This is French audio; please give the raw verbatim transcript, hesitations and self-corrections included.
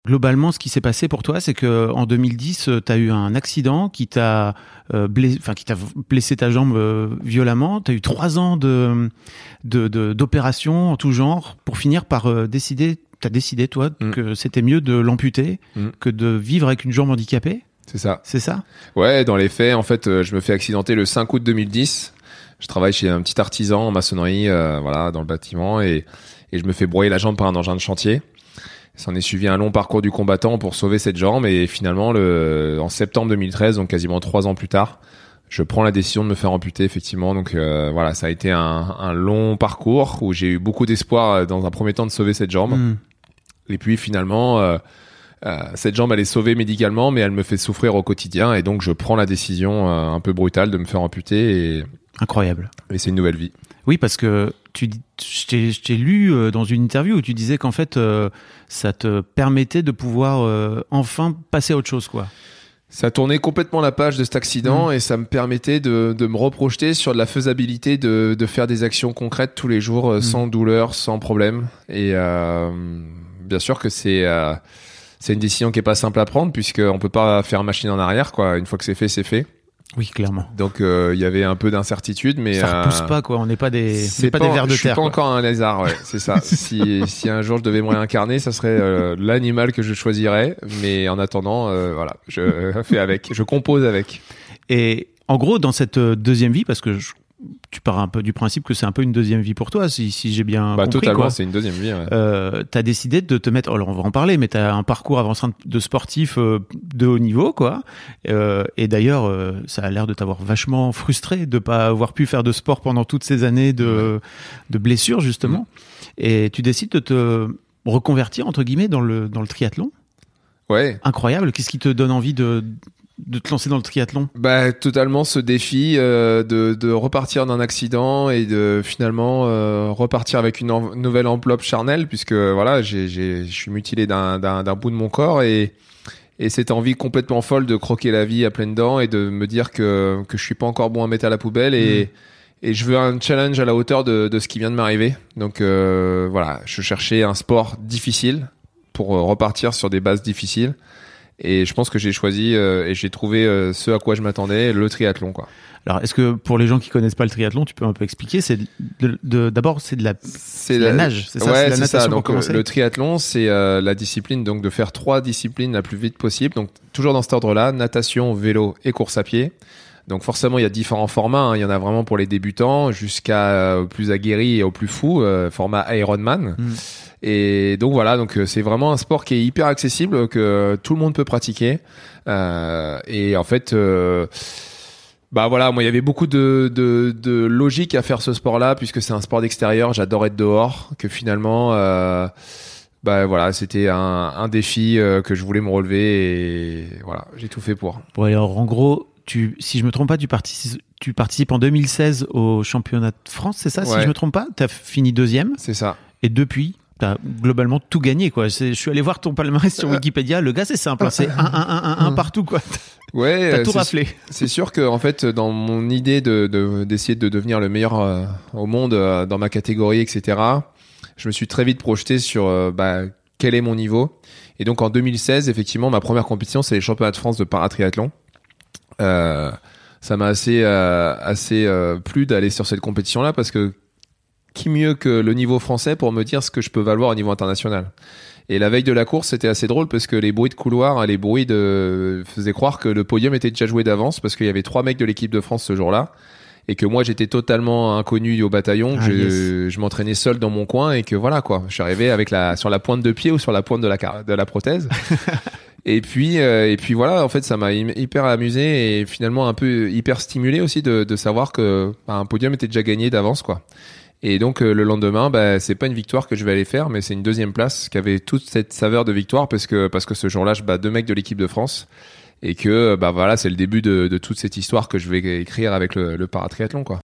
Globalement, ce qui s'est passé pour toi, c'est que en deux mille dix, tu as eu un accident qui t'a euh, blessé, enfin qui t'a blessé ta jambe euh, violemment. Tu as eu trois ans de, de, de d'opérations en tout genre pour finir par euh, décider. T'as décidé toi mm. que c'était mieux de l'amputer mm. que de vivre avec une jambe handicapée. C'est ça. C'est ça. Ouais, dans les faits, en fait, euh, je me fais accidenter le cinq août deux mille dix. Je travaille chez un petit artisan en maçonnerie, euh, voilà, dans le bâtiment, et et je me fais broyer la jambe par un engin de chantier. S'en est suivi un long parcours du combattant pour sauver cette jambe, et finalement, le, en septembre deux mille treize, donc quasiment trois ans plus tard, je prends la décision de me faire amputer, effectivement. Donc euh, voilà, ça a été un, un long parcours où j'ai eu beaucoup d'espoir dans un premier temps de sauver cette jambe. Mmh. Et puis finalement, euh, euh, cette jambe, elle est sauvée médicalement, mais elle me fait souffrir au quotidien, et donc je prends la décision euh, un peu brutale de me faire amputer. Et, Incroyable. Et c'est une nouvelle vie. Oui, parce que tu, je t'ai, je t'ai lu euh, dans une interview où tu disais qu'en fait, euh, ça te permettait de pouvoir euh, enfin passer à autre chose, quoi. Ça tournait complètement la page de cet accident mmh. et ça me permettait de, de me reprojeter sur de la faisabilité de, de faire des actions concrètes tous les jours, mmh. sans douleur, sans problème. Et euh, bien sûr que c'est euh, c'est une décision qui est pas simple à prendre, puisqu'on peut pas faire machine en arrière, quoi. Une fois que c'est fait, c'est fait. Oui, clairement. Donc il euh, y avait un peu d'incertitude, mais ça repousse euh, pas, quoi. On n'est pas des, c'est pas, pas des vers de terre. Je suis pas quoi. encore un lézard, ouais. C'est ça. si si un jour je devais me réincarner, ça serait euh, l'animal que je choisirais. Mais en attendant, euh, voilà, je fais avec, je compose avec. Et en gros, dans cette deuxième vie, parce que je, tu pars un peu du principe que c'est un peu une deuxième vie pour toi, si, si j'ai bien bah, compris. Totalement, quoi. C'est une deuxième vie. Ouais. Euh, t'as décidé de te mettre, alors on va en parler, mais t'as un parcours avançant de sportif euh, de haut niveau, quoi. Euh, et d'ailleurs, euh, ça a l'air de t'avoir vachement frustré de pas avoir pu faire de sport pendant toutes ces années de, ouais. de blessures, justement. Mmh. Et tu décides de te reconvertir, entre guillemets, dans le, dans le triathlon. Ouais. Incroyable. Qu'est-ce qui te donne envie de, de te lancer dans le triathlon? Bah totalement ce défi euh, de de repartir d'un accident et de finalement euh, repartir avec une en- nouvelle enveloppe charnelle, puisque voilà, j'ai j'ai je suis mutilé d'un d'un d'un bout de mon corps, et et cette envie complètement folle de croquer la vie à pleines dents et de me dire que que je suis pas encore bon à mettre à la poubelle, et mmh. et je veux un challenge à la hauteur de de ce qui vient de m'arriver. Donc euh, voilà, je cherchais un sport difficile pour repartir sur des bases difficiles. Et je pense que j'ai choisi euh, et j'ai trouvé euh, ce à quoi je m'attendais, le triathlon, quoi. Alors, est-ce que pour les gens qui connaissent pas le triathlon, tu peux un peu expliquer? C'est de, de, d'abord, c'est de la, c'est c'est la, la nage, c'est ça, ouais, c'est la c'est natation ça. pour donc, commencer. Le triathlon, c'est euh, la discipline donc de faire trois disciplines la plus vite possible. Donc, toujours dans cet ordre-là: natation, vélo et course à pied. Donc, forcément, il y a différents formats. Hein. Il y en a vraiment pour les débutants jusqu'à euh, plus aguerris et au plus fous, euh, format Ironman. Mmh. Et donc voilà, donc c'est vraiment un sport qui est hyper accessible, que tout le monde peut pratiquer. Euh, et en fait, euh, bah voilà, moi il y avait beaucoup de, de, de logique à faire ce sport-là, puisque c'est un sport d'extérieur. J'adore être dehors. Que finalement, euh, bah voilà, c'était un, un défi euh, que je voulais me relever, et voilà, j'ai tout fait pour. Bon, alors en gros, tu, si je me trompe pas, tu participes, tu participes en deux mille seize au championnat de France, c'est ça? Ouais. Si je me trompe pas, t'as fini deuxième. C'est ça. Et depuis, t'as globalement tout gagné, quoi. C'est, je suis allé voir ton palmarès sur Wikipédia. Le gars, c'est simple, hein, c'est un, un, un, un, un partout, quoi. Ouais, t'as tout c'est, raflé. C'est sûr que, en fait, dans mon idée de, de d'essayer de devenir le meilleur euh, au monde euh, dans ma catégorie, et cetera, je me suis très vite projeté sur euh, bah, quel est mon niveau. Et donc, en deux mille seize, effectivement, ma première compétition, c'est les championnats de France de paratriathlon. Euh, ça m'a assez, euh, assez euh, plu d'aller sur cette compétition-là, parce que qui mieux que le niveau français pour me dire ce que je peux valoir au niveau international. Et la veille de la course, c'était assez drôle, parce que les bruits de couloir, les bruits de faisaient croire que le podium était déjà joué d'avance, parce qu'il y avait trois mecs de l'équipe de France ce jour-là, et que moi j'étais totalement inconnu au bataillon, que ah, je, yes. je m'entraînais seul dans mon coin, et que voilà quoi, je suis arrivé avec la sur la pointe de pied ou sur la pointe de la de la prothèse. Et puis euh, et puis voilà, en fait ça m'a hyper amusé, et finalement un peu hyper stimulé aussi de de savoir que bah, un podium était déjà gagné d'avance, quoi. Et donc euh, le lendemain, bah c'est pas une victoire que je vais aller faire, mais c'est une deuxième place qui avait toute cette saveur de victoire, parce que parce que ce jour-là, je bats deux mecs de l'équipe de France, et que bah voilà, c'est le début de de toute cette histoire que je vais écrire avec le, le paratriathlon, quoi.